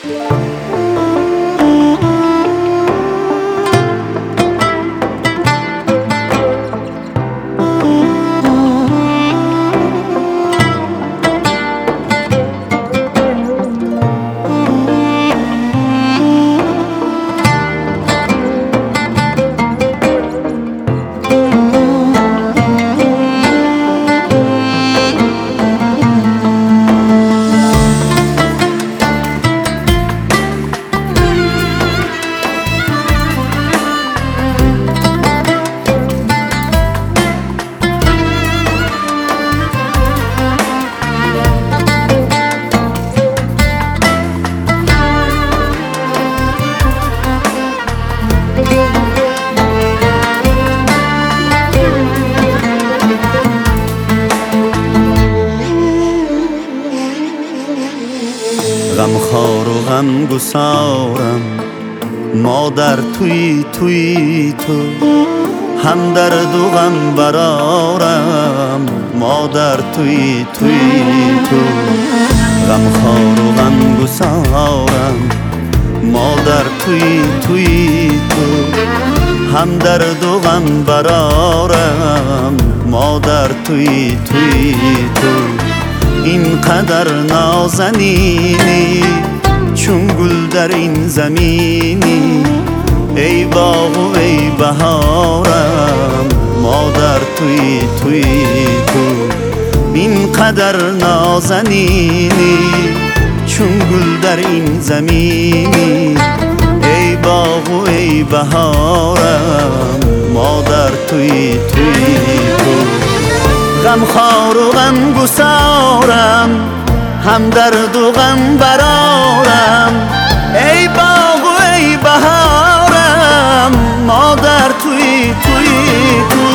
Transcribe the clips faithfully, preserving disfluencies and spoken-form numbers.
غمخوار و غمگسارم، مادر توی توی تو، هم درد و غم برارم، مادر توی توی تو. غمخوار و غمگسارم، مادر توی توی تو، هم درد و غم برارم، مادر توی توی تو. اینقدر نازنینی چون گل در این زمینی، ای باغ و ای بهارم، مادر توی توی تو. اینقدر نازنینی چون گل در این زمینی، ای باغ و ای بهارم، مادر توی توی تو. غمخوار و غمگسارم، هم درد و غم برارم، ای باغ و ای بهارم، مادر توی توی تو.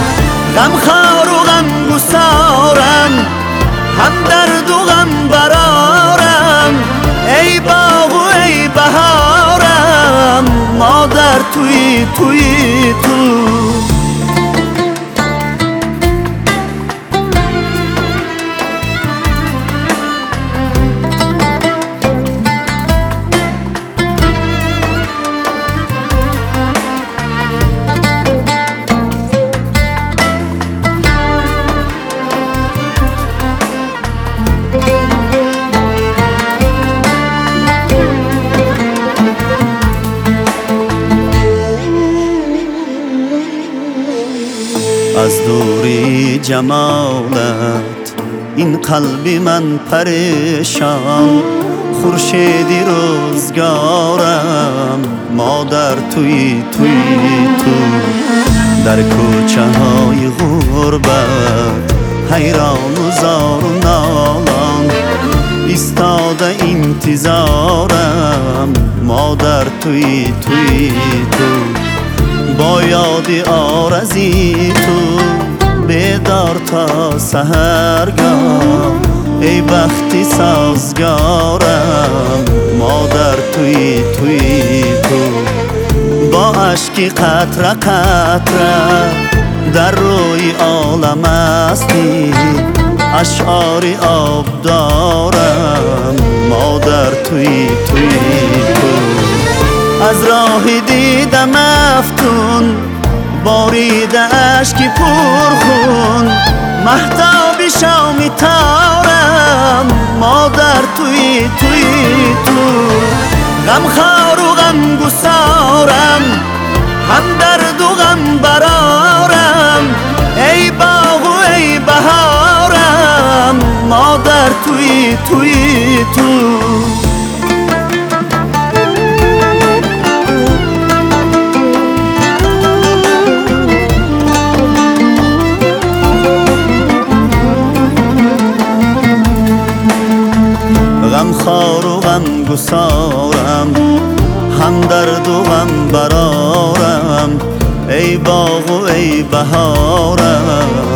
غمخوار و غمگسارم، هم درد و غم برارم، ای باغ و ای بهارم، مادر توی توی تو. از دوری جمالت این قلب من پریشان، خورشیدی روزگارم، مادر توی توی تو. در کوچه های غربت حیران و زار و نالان، ایستاده انتظارم، مادر توی توی تو. با یادی آرزی تو بیدار تا سحرگاه، ای بختی سازگارم، مادر توی توی تو. با اشکی قطره قطره در روی عالم هستی، اشعاری آب دارم، مادر توی توی تو. از راه دیدم افتون باریده اشکی پرخون، مهتابی شامی تارم، مادر توی توی تو. غمخوار و غمگسارم، هم درد و غم برارم، ای باغ و ای بهارم، مادر توی توی تو. غمخوار و غمگسارم، هم درد و غم برارم، ای باغ و ای بهارم،